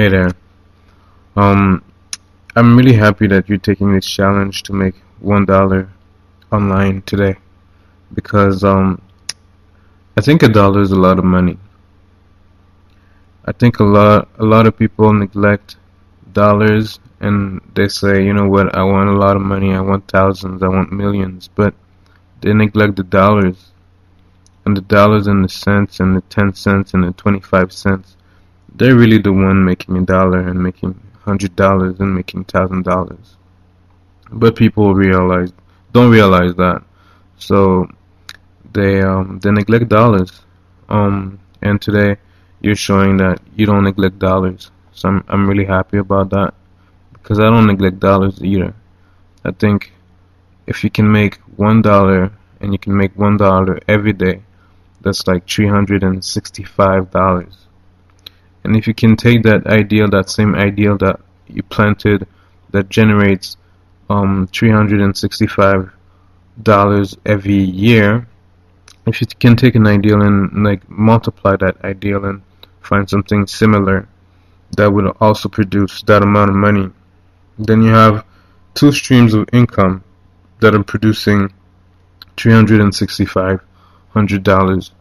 Hey there. Um, I'm really happy that you're taking this challenge to make $1 online today because I think $1 is a lot of money. I think a lot of people neglect dollars and they say, you know what, I want a lot of money, I want thousands, I want millions, but they neglect the dollars and the dollars and the cents and the 10 cents and the 25 cents. They're really the one making $1 and making $100 and making $1,000. But people don't realize that. So they neglect dollars. And today you're showing that you don't neglect dollars. So I'm really happy about that because I don't neglect dollars either. I think if you can make $1 and you can make $1 every day, that's like $365. And if you can take that same ideal that you planted, that generates $365 every year, if you can take an ideal and like multiply that ideal and find something similar that would also produce that amount of money, then you have two streams of income that are producing $365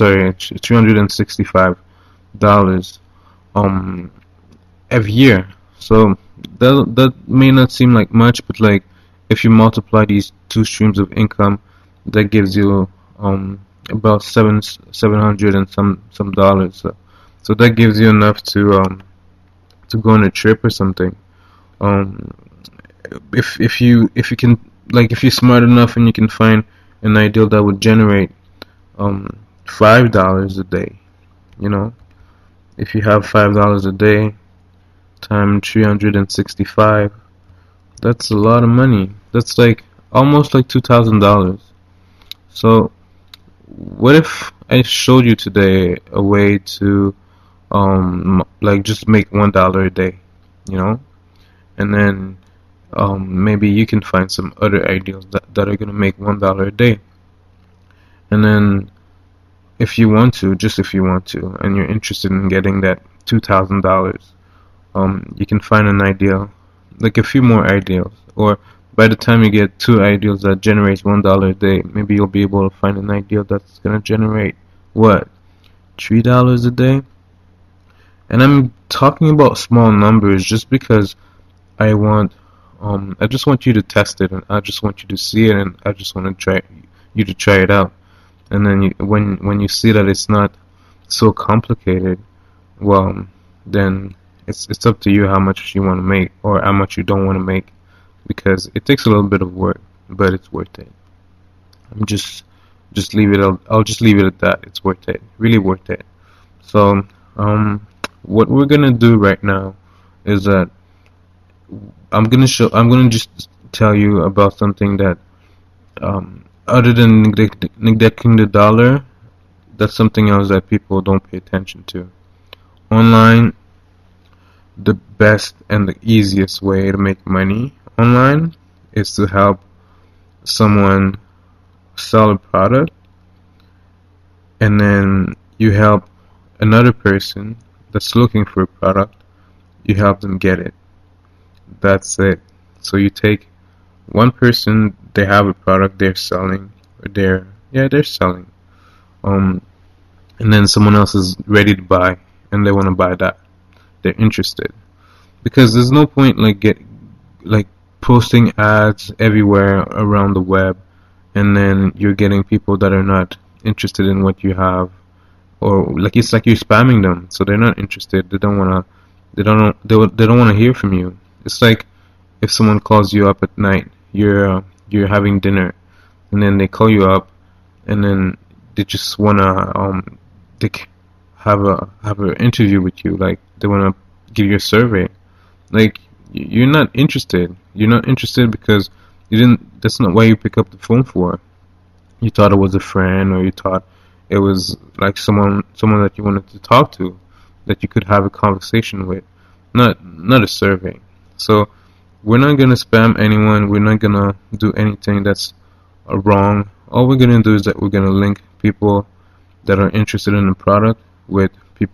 $365 every year. So that may not seem like much, but like if you multiply these two streams of income, that gives you about 700 and some dollars. So that gives you enough to go on a trip or something. Um, if you can, like, if you're smart enough and you can find an ideal that would generate um $5 a day, you know, if you have $5 a day times 365, that's a lot of money. That's like almost like $2,000. So what if I showed you today a way to like just make $1 a day, you know, and then maybe you can find some other ideals that are gonna make $1 a day, and then if you want to, just if you want to, and you're interested in getting that $2,000, you can find an ideal, like a few more ideals, or by the time you get two ideals that generates $1 a day, maybe you'll be able to find an ideal that's gonna generate what, $3 a day. And I'm talking about small numbers just because I want, I just want you to test it, and I just want you to see it, and I just want to try you to try it out. And then when you see that it's not so complicated, well, then it's up to you how much you want to make or how much you don't want to make, because it takes a little bit of work, but it's worth it. I'm just leave it. I'll just leave it at that. It's worth it, really worth it. So what we're gonna do right now is that I'm gonna just tell you about something that other than neglecting the dollar, that's something else that people don't pay attention to. Online, the best and the easiest way to make money online is to help someone sell a product, and then you help another person that's looking for a product, you help them get it. That's it. So you take one person, they have a product they're selling, or they're selling, um, and then someone else is ready to buy, and they want to buy that. They're interested, because there's no point like posting ads everywhere around the web, and then you're getting people that are not interested in what you have, or like it's like you're spamming them, so they're not interested. They don't want to hear from you. It's like if someone calls you up at night, you're having dinner, and then they call you up, and then they just wanna have an interview with you, like they wanna give you a survey. Like you're not interested. You're not interested because you didn't. That's not why you pick up the phone for. You thought it was a friend, or you thought it was like someone that you wanted to talk to, that you could have a conversation with, not a survey. So we're not gonna spam anyone. We're not gonna do anything that's wrong. All we're gonna do is that we're gonna link people that are interested in the product with